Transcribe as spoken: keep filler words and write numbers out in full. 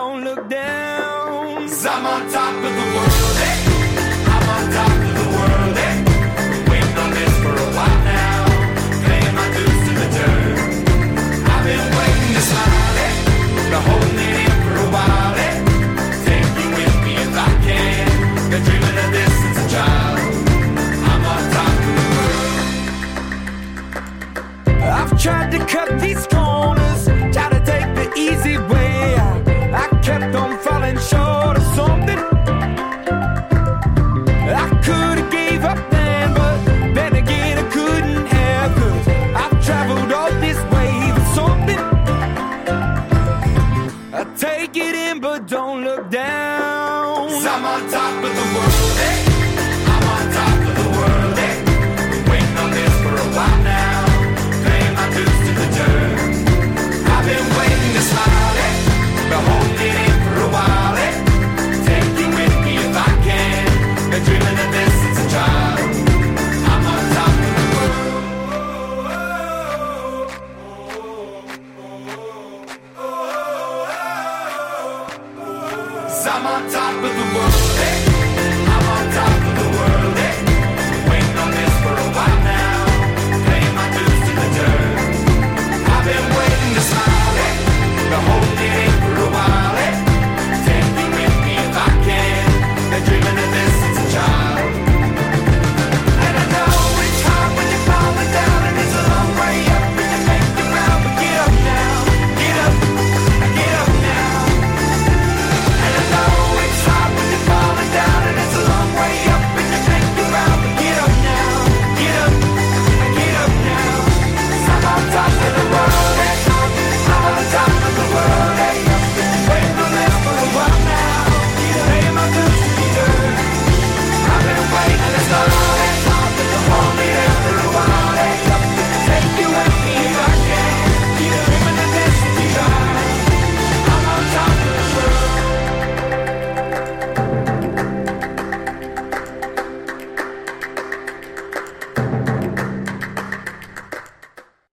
don't look down. 'Cause I'm on top of the world, eh? I'm on top of the world, eh? Been waiting on this for a while now, paying my dues to the dirt. I've been waiting to smile, eh? Been holding it in for a while, eh? Take you with me if I can. Been dreaming of this since a child. I'm on top of the world. I've tried to cut these corners, try to take the easy way out. I kept on falling short of something. I could've gave up then, but then again I couldn't have. 'Cause I've traveled all this way for something. I take it in but don't look down. 'Cause I'm on top of the world, eh? I'm on top of the world, eh? Been waiting on this for a while now, paying my dues to the dirt. I've been waiting to smile, eh? Been holding it in for a while, eh? Take you with me if I can. Been dreaming of this since a child. I'm on top of the world. 'Cause I'm on top of the world, eh?